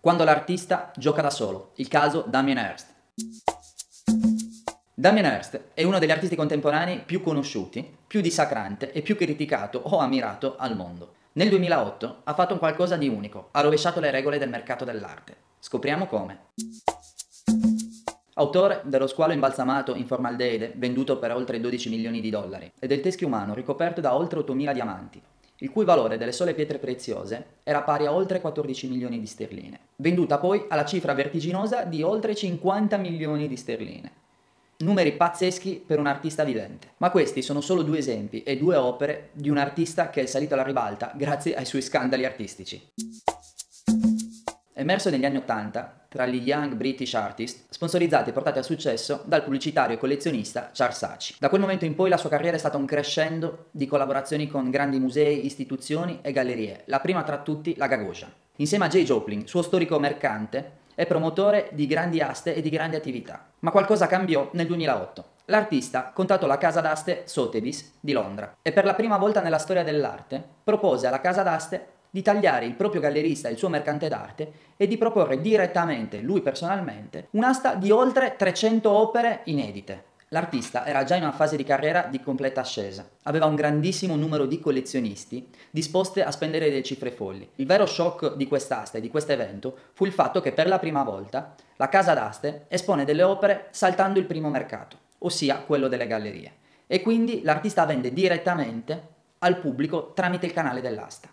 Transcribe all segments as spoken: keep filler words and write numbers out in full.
Quando l'artista gioca da solo, il caso Damien Hirst. Damien Hirst è uno degli artisti contemporanei più conosciuti, più dissacrante e più criticato o ammirato al mondo. Nel duemilaotto ha fatto qualcosa di unico, ha rovesciato le regole del mercato dell'arte. Scopriamo come. Autore dello squalo imbalsamato in formaldeide, venduto per oltre dodici milioni di dollari, e del teschio umano ricoperto da oltre ottomila diamanti, il cui valore delle sole pietre preziose era pari a oltre quattordici milioni di sterline, venduta poi alla cifra vertiginosa di oltre cinquanta milioni di sterline. Numeri pazzeschi per un artista vivente. Ma questi sono solo due esempi e due opere di un artista che è salito alla ribalta grazie ai suoi scandali artistici. Emerso negli anni Ottanta tra gli Young British Artist, sponsorizzati e portati al successo dal pubblicitario e collezionista Charles Saatchi. Da quel momento in poi la sua carriera è stata un crescendo di collaborazioni con grandi musei, istituzioni e gallerie, la prima tra tutti la Gagosian. Insieme a Jay Joplin, suo storico mercante, è promotore di grandi aste e di grandi attività. Ma qualcosa cambiò nel duemilaotto. L'artista contattò la casa d'aste Sotheby's di Londra e per la prima volta nella storia dell'arte propose alla casa d'aste di tagliare il proprio gallerista e il suo mercante d'arte e di proporre direttamente, lui personalmente, un'asta di oltre trecento opere inedite. L'artista era già in una fase di carriera di completa ascesa, aveva un grandissimo numero di collezionisti disposti a spendere delle cifre folli. Il vero shock di quest'asta e di questo evento fu il fatto che per la prima volta la casa d'aste espone delle opere saltando il primo mercato, ossia quello delle gallerie, e quindi l'artista vende direttamente al pubblico tramite il canale dell'asta.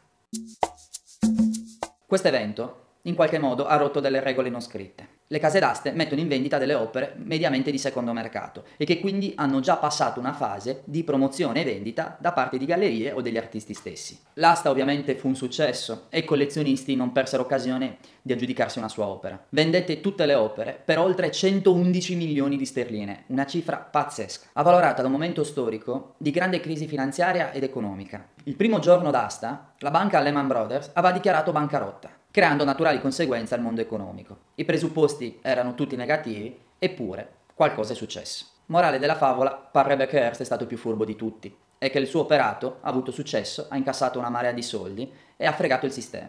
Questo evento, in qualche modo, ha rotto delle regole non scritte. Le case d'aste mettono in vendita delle opere mediamente di secondo mercato e che quindi hanno già passato una fase di promozione e vendita da parte di gallerie o degli artisti stessi. L'asta ovviamente fu un successo e i collezionisti non persero occasione di aggiudicarsi una sua opera. Vendette tutte le opere per oltre centoundici milioni di sterline, una cifra pazzesca, avvalorata da un momento storico di grande crisi finanziaria ed economica. Il primo giorno d'asta, la banca Lehman Brothers aveva dichiarato bancarotta, creando naturali conseguenze al mondo economico. I presupposti erano tutti negativi, eppure qualcosa è successo. Morale della favola, parrebbe che Hirst è stato più furbo di tutti e che il suo operato ha avuto successo, ha incassato una marea di soldi e ha fregato il sistema.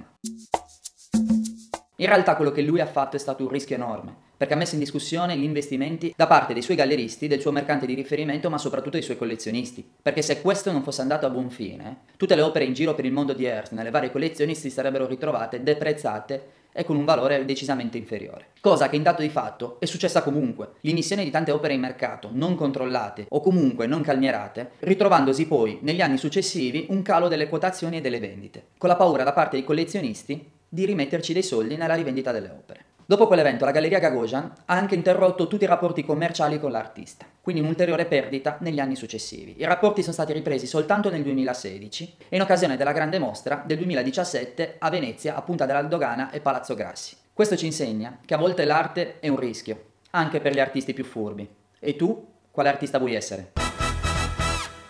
In realtà quello che lui ha fatto è stato un rischio enorme, perché ha messo in discussione gli investimenti da parte dei suoi galleristi, del suo mercante di riferimento, ma soprattutto dei suoi collezionisti. Perché se questo non fosse andato a buon fine, tutte le opere in giro per il mondo di Hirst nelle varie collezioni si sarebbero ritrovate deprezzate e con un valore decisamente inferiore. Cosa che in dato di fatto è successa comunque. L'immissione di tante opere in mercato, non controllate o comunque non calmierate, ritrovandosi poi negli anni successivi un calo delle quotazioni e delle vendite, con la paura da parte dei collezionisti di rimetterci dei soldi nella rivendita delle opere. Dopo quell'evento la Galleria Gagosian ha anche interrotto tutti i rapporti commerciali con l'artista, quindi un'ulteriore perdita negli anni successivi. I rapporti sono stati ripresi soltanto nel duemilasedici e in occasione della grande mostra del duemiladiciassette a Venezia, a Punta della Dogana e Palazzo Grassi. Questo ci insegna che a volte l'arte è un rischio, anche per gli artisti più furbi. E tu, quale artista vuoi essere?